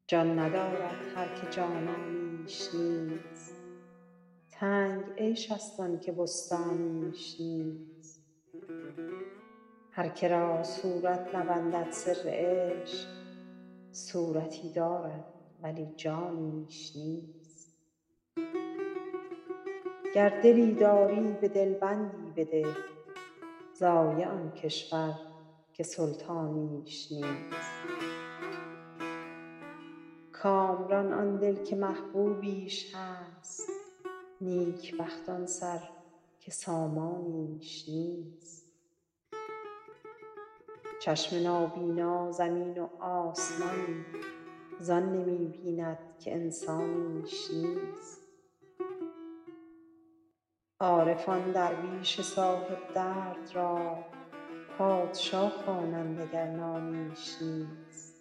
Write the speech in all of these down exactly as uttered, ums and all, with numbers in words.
جان ندارد هر که جانانیش نیست، تنگ عیش است آن که بستانیش نیست. هر که را صورت نبندد سر عشق، صورتی دارد ولی جانیش نیست. گر دلی داری به دلبندی بده، ضایع آن کشور که سلطانیش نیست. کامران آن دل که محبوبیش هست، نیکبخت آن سر که سامانیش نیست. چشم نابینا زمین و آسمان، زان نمی بیند که انسانیش نیست. عارف آن درویش صاحب درد را، پادشا خوانند اگر نانیش نیست.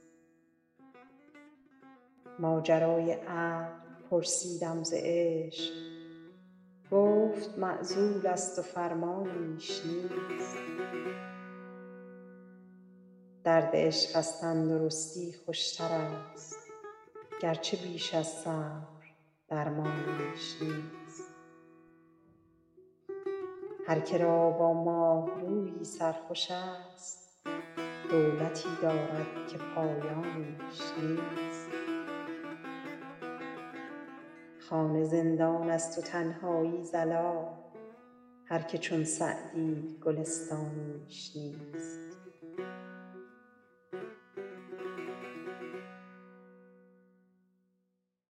ماجرای عقل پرسیدم ز عشق، گفت معزول است و فرمانیش نیست. درد عشق از تندرستی خوشتر است، گرچه بیش از صبر درمانیش نیست. هر که را با ماهرویی سرخوش است، دولتی دارد که پایانیش نیست. خانه زندان است و تنهایی ضلال، هر که چون سعدی گلستانیش نیست.